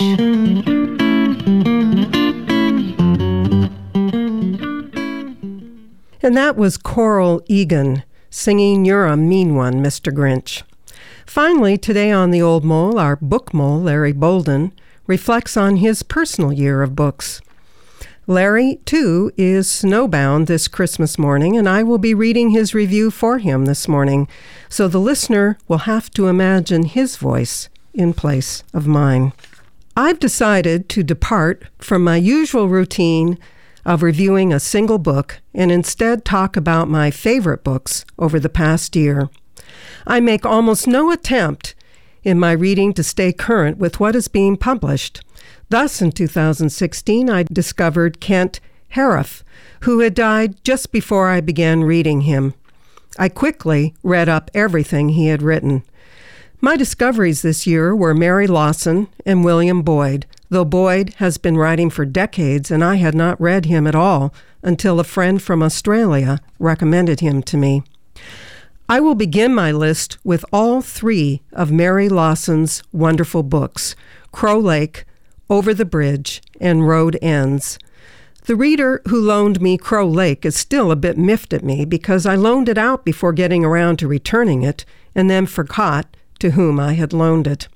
And that was Coral Egan singing You're a Mean One, Mr. Grinch. Finally, today on The Old Mole, our book mole, Larry Bolden, reflects on his personal year of books. Larry, too, is snowbound this Christmas morning, and I will be reading his review for him this morning, so the listener will have to imagine his voice in place of mine. I've decided to depart from my usual routine of reviewing a single book and instead talk about my favorite books over the past year. I make almost no attempt in my reading to stay current with what is being published. Thus, in 2016, I discovered Kent Haruf, who had died just before I began reading him. I quickly read up everything he had written. My discoveries this year were Mary Lawson and William Boyd, though Boyd has been writing for decades and I had not read him at all until a friend from Australia recommended him to me. I will begin my list with all three of Mary Lawson's wonderful books, Crow Lake, Over the Bridge, and Road Ends. The reader who loaned me Crow Lake is still a bit miffed at me because I loaned it out before getting around to returning it and then forgot to whom I had loaned it.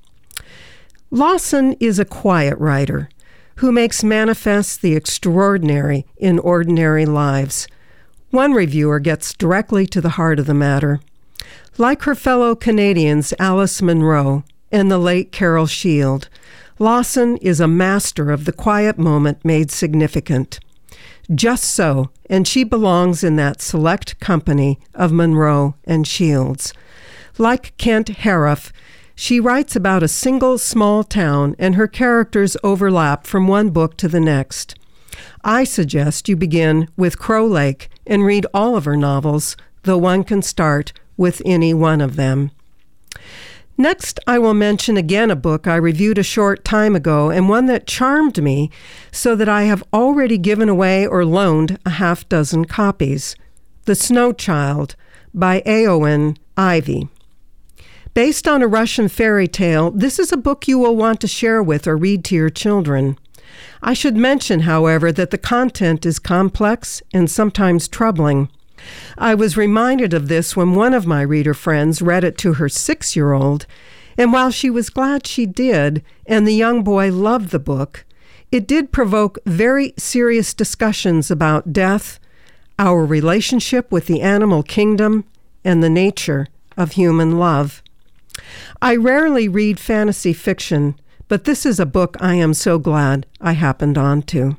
Lawson is a quiet writer who makes manifest the extraordinary in ordinary lives. One reviewer gets directly to the heart of the matter. Like her fellow Canadians Alice Munro and the late Carol Shield, Lawson is a master of the quiet moment made significant. Just so, and she belongs in that select company of Munro and Shields. Like Kent Haruf, she writes about a single small town and her characters overlap from one book to the next. I suggest you begin with Crow Lake and read all of her novels, though one can start with any one of them. Next, I will mention again a book I reviewed a short time ago and one that charmed me so that I have already given away or loaned a half-dozen copies. The Snow Child by Eowyn Ivey. Based on a Russian fairy tale, this is a book you will want to share with or read to your children. I should mention, however, that the content is complex and sometimes troubling. I was reminded of this when one of my reader friends read it to her 6-year-old, and while she was glad she did, and the young boy loved the book, it did provoke very serious discussions about death, our relationship with the animal kingdom, and the nature of human love. I rarely read fantasy fiction, but this is a book I am so glad I happened onto.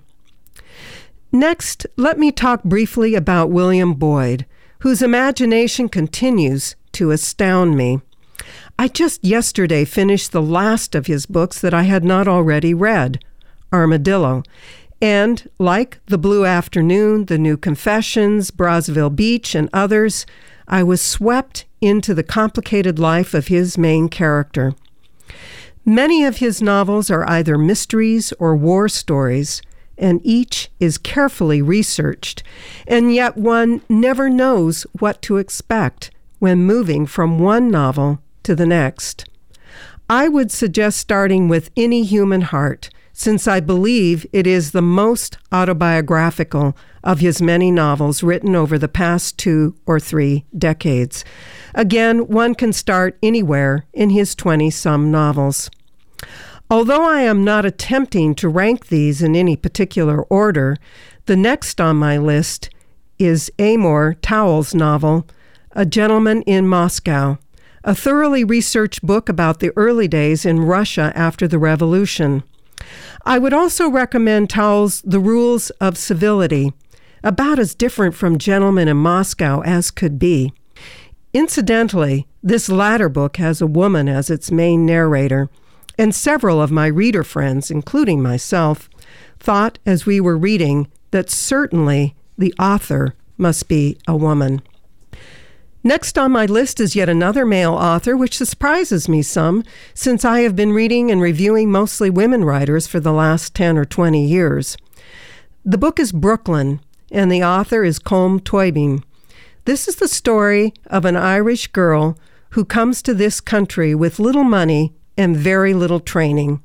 Next, let me talk briefly about William Boyd, whose imagination continues to astound me. I just yesterday finished the last of his books that I had not already read, Armadillo, and like The Blue Afternoon, The New Confessions, Brazzaville Beach, and others, I was swept into the complicated life of his main character. Many of his novels are either mysteries or war stories, and each is carefully researched, and yet one never knows what to expect when moving from one novel to the next. I would suggest starting with Any Human Heart, since I believe it is the most autobiographical of his many novels written over the past 2 or 3 decades. Again, one can start anywhere in his 20-some novels. Although I am not attempting to rank these in any particular order, the next on my list is Amor Towles' novel, A Gentleman in Moscow, a thoroughly researched book about the early days in Russia after the revolution. I would also recommend Towles' The Rules of Civility, about as different from Gentleman in Moscow as could be. Incidentally, this latter book has a woman as its main narrator, and several of my reader friends, including myself, thought as we were reading that certainly the author must be a woman. Next on my list is yet another male author, which surprises me some, since I have been reading and reviewing mostly women writers for the last 10 or 20 years. The book is Brooklyn, and the author is Colm Tóibín. This is the story of an Irish girl who comes to this country with little money and very little training.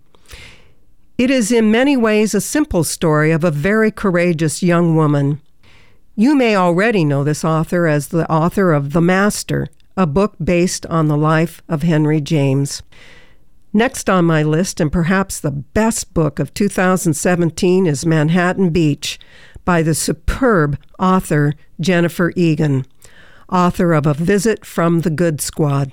It is in many ways a simple story of a very courageous young woman. You may already know this author as the author of The Master, a book based on the life of Henry James. Next on my list, and perhaps the best book of 2017, is Manhattan Beach by the superb author Jennifer Egan, author of A Visit from the Good Squad.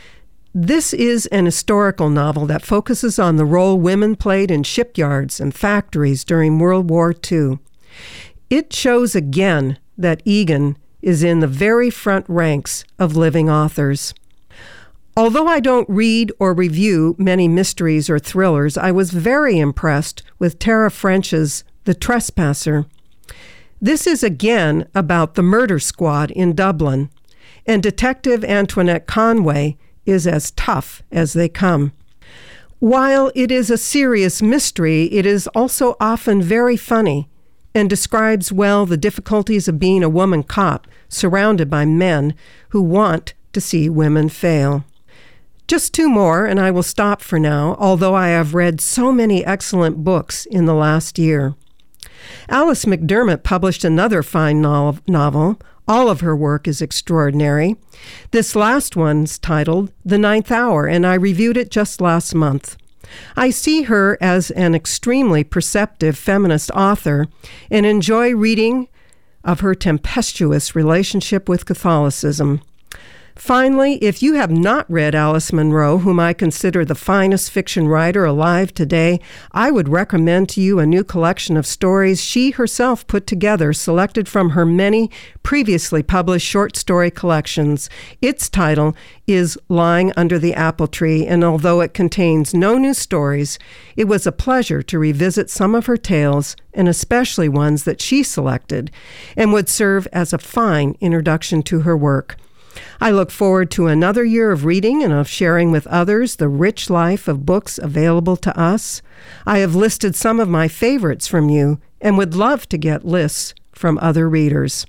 This is an historical novel that focuses on the role women played in shipyards and factories during World War II. It shows again that Egan is in the very front ranks of living authors. Although I don't read or review many mysteries or thrillers, I was very impressed with Tara French's The Trespasser. This is again about the murder squad in Dublin, and Detective Antoinette Conway is as tough as they come. While it is a serious mystery, it is also often very funny and describes well the difficulties of being a woman cop surrounded by men who want to see women fail. Just two more, and I will stop for now, although I have read so many excellent books in the last year. Alice McDermott published another fine novel. All of her work is extraordinary. This last one's titled The Ninth Hour, and I reviewed it just last month. I see her as an extremely perceptive feminist author and enjoy reading of her tempestuous relationship with Catholicism. Finally, if you have not read Alice Munro, whom I consider the finest fiction writer alive today, I would recommend to you a new collection of stories she herself put together, selected from her many previously published short story collections. Its title is Lying Under the Apple Tree, and although it contains no new stories, it was a pleasure to revisit some of her tales, and especially ones that she selected, and would serve as a fine introduction to her work. I look forward to another year of reading and of sharing with others the rich life of books available to us. I have listed some of my favorites from you and would love to get lists from other readers.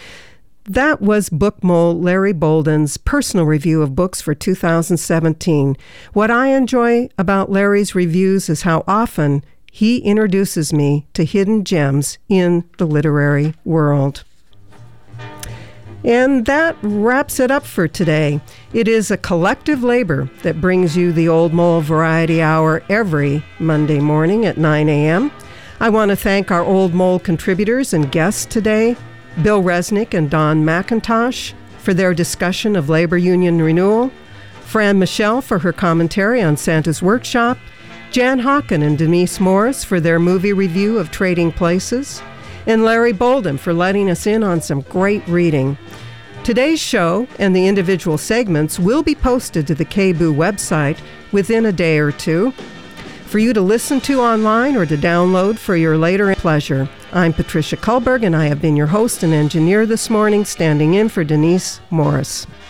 That was book mole Larry Bolden's personal review of books for 2017. What I enjoy about Larry's reviews is how often he introduces me to hidden gems in the literary world. And that wraps it up for today. It is a collective labor that brings you the Old Mole Variety Hour every Monday morning at 9 a.m. I want to thank our Old Mole contributors and guests today, Bill Resnick and Don McIntosh, for their discussion of labor union renewal, Fran Michelle for her commentary on Santa's Workshop, Jan Hawken and Denise Morris for their movie review of Trading Places, and Larry Bolden for letting us in on some great reading. Today's show and the individual segments will be posted to the KBOO website within a day or two for you to listen to online or to download for your later pleasure. I'm Patricia Kullberg, and I have been your host and engineer this morning, standing in for Denise Morris.